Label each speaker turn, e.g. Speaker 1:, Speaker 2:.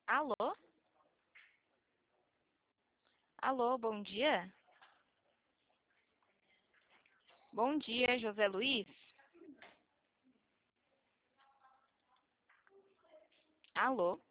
Speaker 1: Alô? Alô, bom dia? Bom dia, José Luiz? Alô?